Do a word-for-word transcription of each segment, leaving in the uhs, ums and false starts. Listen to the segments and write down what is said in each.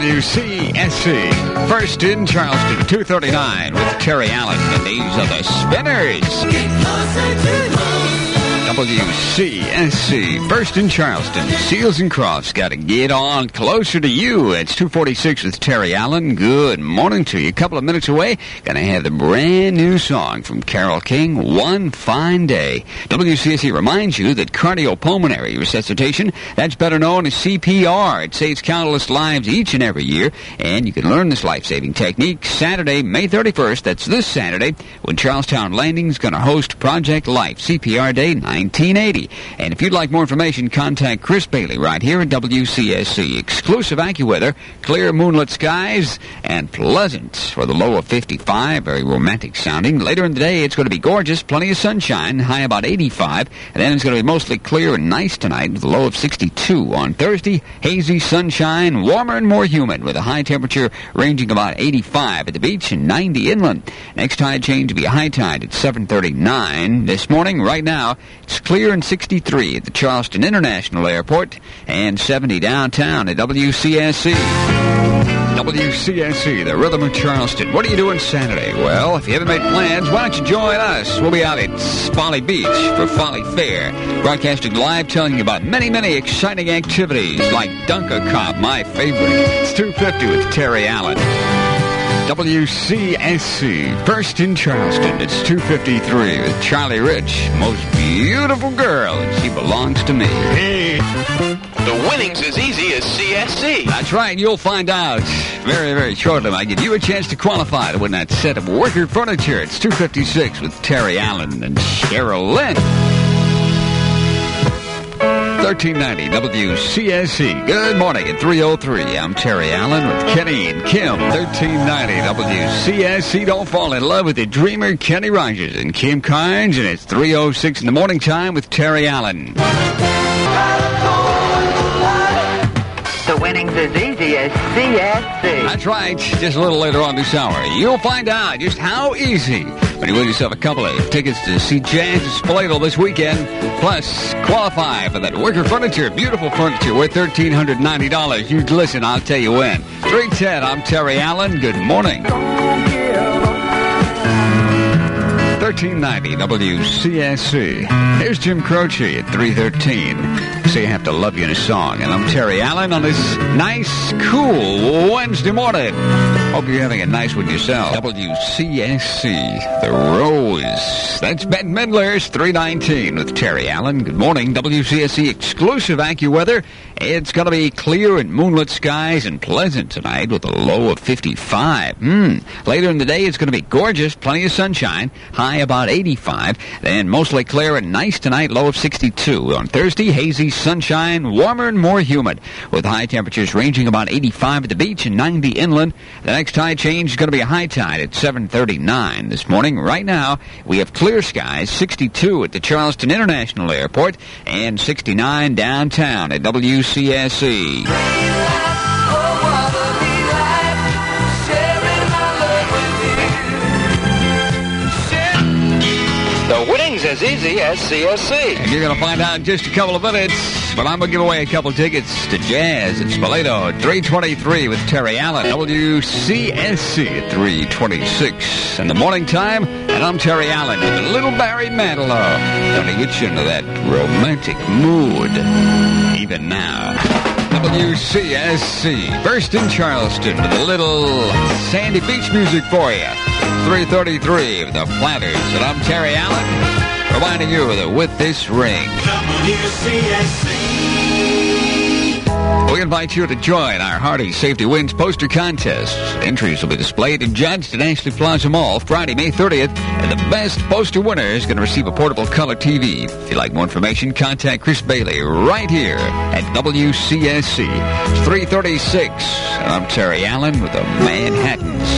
W C S C. First in Charleston, two thirty-nine with Terry Allen. And these are the Spinners. Get closer to me. W C S C. First in Charleston. Seals and Crofts got to get on closer to you. It's two forty-six with Terry Allen. Good morning to you. A couple of minutes away, going to have the brand new song from Carole King, One Fine Day. W C S C reminds you that cardiopulmonary resuscitation, that's better known as C P R. It saves countless lives each and every year, and you can learn this life-saving technique Saturday, May thirty-first. That's this Saturday, when Charlestown Landing is going to host Project Life C P R Day nineteen eighty. And if you'd like more information, contact Chris Bailey right here at W C S C. Exclusive AccuWeather, clear moonlit skies, and pleasant for the low of fifty-five. Very romantic sounding. Later in the day, it's going to be gorgeous, plenty of sunshine, high about eighty-five. And then it's going to be mostly clear and nice tonight with a low of sixty-two. On Thursday, hazy sunshine, warmer and more humid with a high temperature ranging about eighty-five at the beach and ninety inland. Next tide change will be a high tide at seven thirty-nine. This morning, right now, it's clear and sixty-three at the Charleston International Airport and seventy downtown at W C S C. W C S C, the Rhythm of Charleston. What are you doing Saturday? Well, if you haven't made plans, why don't you join us? We'll be out at Folly Beach for Folly Fair, broadcasting live, telling you about many, many exciting activities like Dunk-A-Cop, my favorite. It's two fifty with Terry Allen. W C S C, first in Charleston. It's two fifty-three with Charlie Rich, most beautiful girl, and she belongs to me. Hey. The winning's as easy as C S C. That's right, you'll find out very, very shortly. I give you a chance to qualify to win that set of Wicker furniture. It's two fifty-six with Terry Allen and Cheryl Lynn. thirteen ninety W C S C. Good morning at three oh three. I'm Terry Allen with Kenny and Kim. thirteen ninety W C S C. Don't fall in love with the dreamer Kenny Rogers and Kim Carnes. And it's three oh six in the morning time with Terry Allen. The winning's as easy as C S C. That's right. Just a little later on this hour, you'll find out just how easy when you win yourself a couple of tickets to see Jazz at Spoleto this weekend. Plus, qualify for that Wicker furniture, beautiful furniture worth one thousand three hundred ninety dollars. You listen, I'll tell you when. three ten, I'm Terry Allen. Good morning. thirteen ninety W C S C. Here's Jim Croce at three thirteen. Say I have to love you in a song. And I'm Terry Allen on this nice, cool Wednesday morning. Hope you're having a nice one yourself. W C S C, The Rose. That's Ben Midler's three nineteen with Terry Allen. Good morning. W C S C exclusive AccuWeather. It's going to be clear and moonlit skies and pleasant tonight with a low of fifty-five. Mm. Later in the day, it's going to be gorgeous, plenty of sunshine, high about eighty-five. Then mostly clear and nice tonight, low of sixty-two. On Thursday, hazy sunshine, warmer and more humid, with high temperatures ranging about eighty-five at the beach and ninety inland. The next tide change is going to be a high tide at seven thirty-nine this morning. Right now, we have clear skies, sixty-two at the Charleston International Airport, and sixty-nine downtown at W C S C. The winning's as easy as C S C. And you're going to find out in just a couple of minutes, but I'm going to give away a couple tickets to Jazz at Spoleto at three twenty-three with Terry Allen. W C S C at three twenty-six in the morning time. And I'm Terry Allen with a little Barry Manilow. Going to get you into that romantic mood even now. W C S C, first in Charleston with a little Sandy Beach music for you. three thirty-three with the Platters. And I'm Terry Allen, reminding you that with this ring, W C S C. we invite you to join our Hardy Safety Wins poster contest. Entries will be displayed and judged at Ashley Plaza Mall Friday, May thirtieth. And the best poster winner is going to receive a portable color T V. If you'd like more information, contact Chris Bailey right here at W C S C. It's three thirty-six. And I'm Terry Allen with the Manhattans.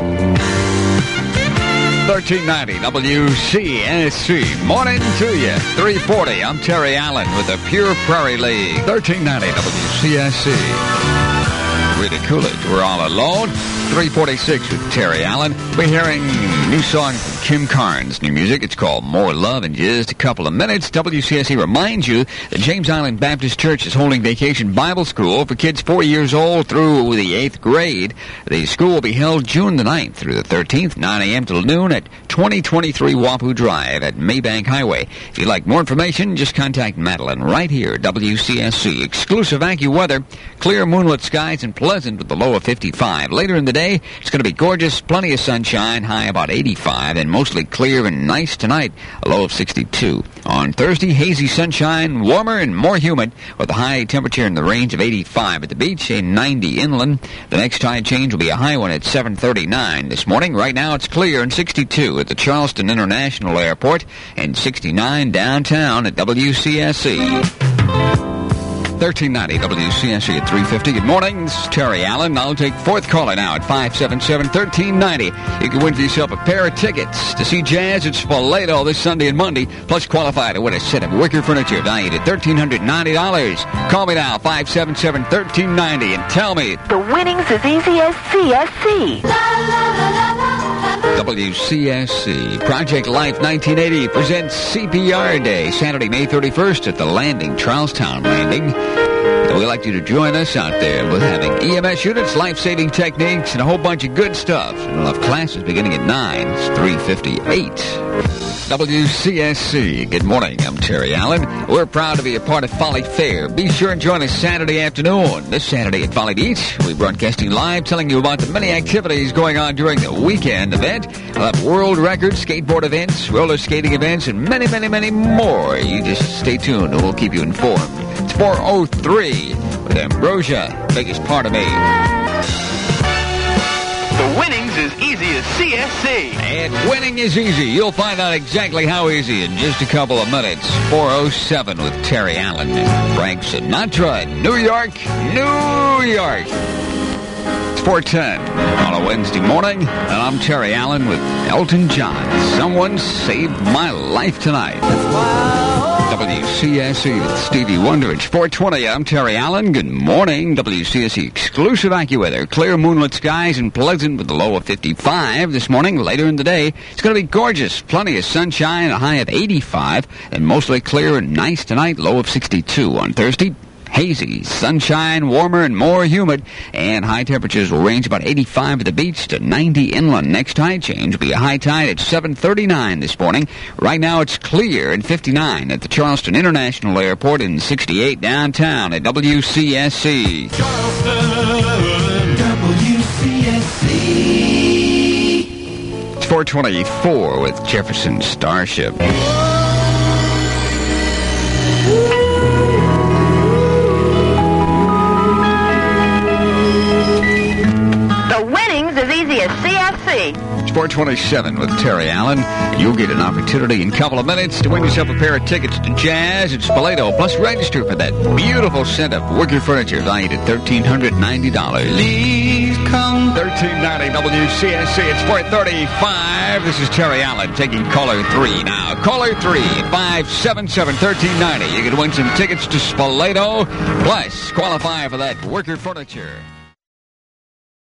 thirteen ninety W C S C. Morning to you. three forty. I'm Terry Allen with the Pure Prairie League. thirteen ninety W C S C. Rita Coolidge, We're All Alone. three forty-six with Terry Allen. We're hearing a new song from Kim Carnes' new music. It's called More Love. In just a couple of minutes, W C S E reminds you that James Island Baptist Church is holding Vacation Bible School for kids four years old through the eighth grade. The school will be held June the ninth through the thirteenth, nine a.m. till noon at twenty twenty-three Wapoo Drive at Maybank Highway. If you'd like more information, just contact Madeline right here, W C S C. Exclusive AccuWeather, clear moonlit skies and pleasant with the low of fifty-five. Later in the day, it's going to be gorgeous, plenty of sunshine, high about eighty-five, and mostly clear and nice tonight, a low of sixty-two. On Thursday, hazy sunshine, warmer and more humid, with a high temperature in the range of eighty-five at the beach and ninety inland. The next tide change will be a high one at seven thirty-nine this morning. Right now, it's clear and sixty-two at the Charleston International Airport and sixty-nine downtown at W C S E. thirteen ninety W C S E at three fifty. Good morning. This is Terry Allen. I'll take fourth caller now at five seven seven, one three nine zero. You can win for yourself a pair of tickets to see Jazz at Spoleto this Sunday and Monday, plus qualify to win a set of wicker furniture valued at one thousand three hundred ninety dollars. Call me now, five seven seven, one three nine zero, and tell me. The winnings as easy as C S C. W C S C Project Life nineteen eighty presents C P R Day, Saturday, May thirty-first at the Landing, Charlestown Landing. And we'd like you to join us out there with having E M S units, life-saving techniques, and a whole bunch of good stuff. And we'll have classes beginning at nine. It's three fifty-eight. W C S C. Good morning. I'm Terry Allen. We're proud to be a part of Folly Fair. Be sure and join us Saturday afternoon. This Saturday at Folly Beach, we're broadcasting live, telling you about the many activities going on during the weekend event. We'll have world records, skateboard events, roller skating events, and many, many, many more. You just stay tuned and we'll keep you informed. It's four oh three with Ambrosia, biggest part of me. The winnings is easy as C S C. And winning is easy. You'll find out exactly how easy in just a couple of minutes. four oh seven with Terry Allen and Frank Sinatra, New York, New York. It's four ten on a Wednesday morning, and I'm Terry Allen with Elton John. Someone saved my life tonight. W C S E with Stevie Wonder. It's four twenty. I'm Terry Allen. Good morning. W C S E exclusive AccuWeather. Clear moonlit skies and pleasant with a low of fifty-five this morning. Later in the day, it's going to be gorgeous. Plenty of sunshine, a high of eighty-five, and mostly clear and nice tonight. Low of sixty-two on Thursday. Hazy, sunshine, warmer and more humid, and high temperatures will range about eighty-five at the beach to ninety inland. Next tide change will be a high tide at seven thirty-nine this morning. Right now it's clear and fifty-nine at the Charleston International Airport and sixty-eight downtown at W C S E. Charleston, W C S E. It's four twenty-four with Jefferson Starship. As easy as C S C. It's four twenty-seven with Terry Allen. You'll get an opportunity in a couple of minutes to win yourself a pair of tickets to Jazz at Spoleto, plus register for that beautiful set of wicker furniture valued at one thousand three hundred ninety dollars. Please come. thirteen ninety W C S C. It's four thirty-five. This is Terry Allen taking caller three now. Caller three, five seven seven, one three nine zero. You can win some tickets to Spoleto, plus qualify for that wicker furniture.